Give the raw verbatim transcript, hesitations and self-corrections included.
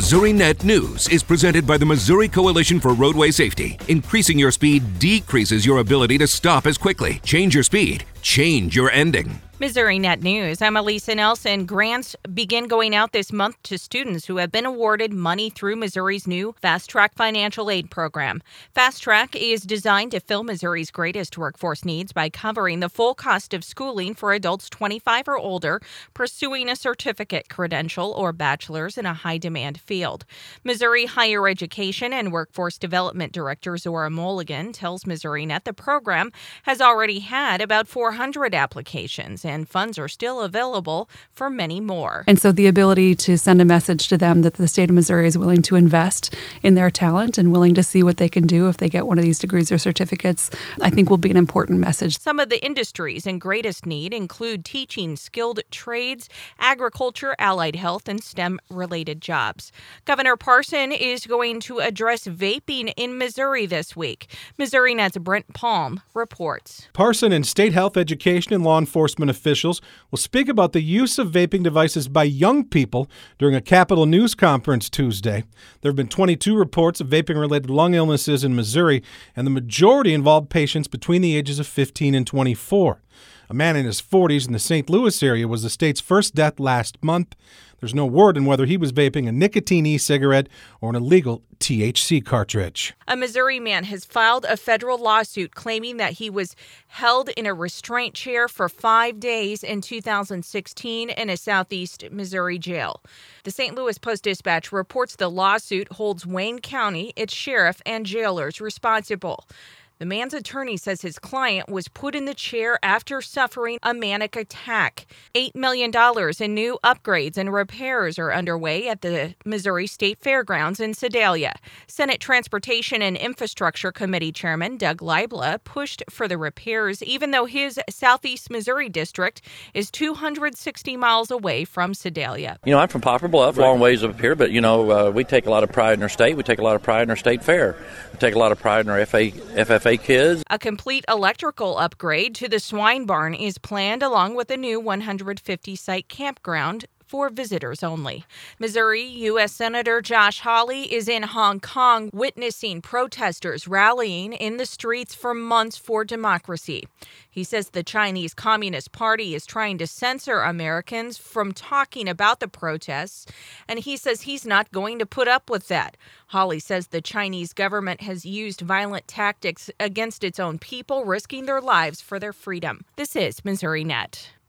Missouri Net News is presented by the Missouri Coalition for Roadway Safety. Increasing your speed decreases your ability to stop as quickly. Change your speed. Change your ending. Missouri Net News. I'm Elisa Nelson. Grants begin going out this month to students who have been awarded money through Missouri's new Fast Track financial aid program. Fast Track is designed to fill Missouri's greatest workforce needs by covering the full cost of schooling for adults twenty-five or older pursuing a certificate, credential, or bachelor's in a high-demand field. Missouri Higher Education and Workforce Development Director Zora Mulligan tells Missouri Net the program has already had about four hundred applications, and funds are still available for many more. And so the ability to send a message to them that the state of Missouri is willing to invest in their talent and willing to see what they can do if they get one of these degrees or certificates, I think will be an important message. Some of the industries in greatest need include teaching, skilled trades, agriculture, allied health, and STEM-related jobs. Governor Parson is going to address vaping in Missouri this week. Missouri Net's Brent Palm reports. Parson and state health, education, and law enforcement officials will speak about the use of vaping devices by young people during a Capitol News conference Tuesday. There have been twenty-two reports of vaping-related lung illnesses in Missouri, and the majority involved patients between the ages of fifteen and twenty-four. A man in his forties in the Saint Louis area was the state's first death last month. There's no word on whether he was vaping a nicotine e-cigarette or an illegal T H C cartridge. A Missouri man has filed a federal lawsuit claiming that he was held in a restraint chair for five days in two thousand sixteen in a southeast Missouri jail. The Saint Louis Post-Dispatch reports the lawsuit holds Wayne County, its sheriff, and jailers responsible. The man's attorney says his client was put in the chair after suffering a manic attack. eight million dollars in new upgrades and repairs are underway at the Missouri State Fairgrounds in Sedalia. Senate Transportation and Infrastructure Committee Chairman Doug Leibla pushed for the repairs, even though his Southeast Missouri district is two hundred sixty miles away from Sedalia. You know, I'm from Poplar Bluff, long ways up here, but, you know, uh, we take a lot of pride in our state. We take a lot of pride in our state fair. We take a lot of pride in our F A, F F A kids. A complete electrical upgrade to the swine barn is planned, along with a new one hundred fifty site campground for visitors only. Missouri U S Senator Josh Hawley is in Hong Kong witnessing protesters rallying in the streets for months for democracy. He says the Chinese Communist Party is trying to censor Americans from talking about the protests, and he says he's not going to put up with that. Hawley says the Chinese government has used violent tactics against its own people, risking their lives for their freedom. This is Missouri Net.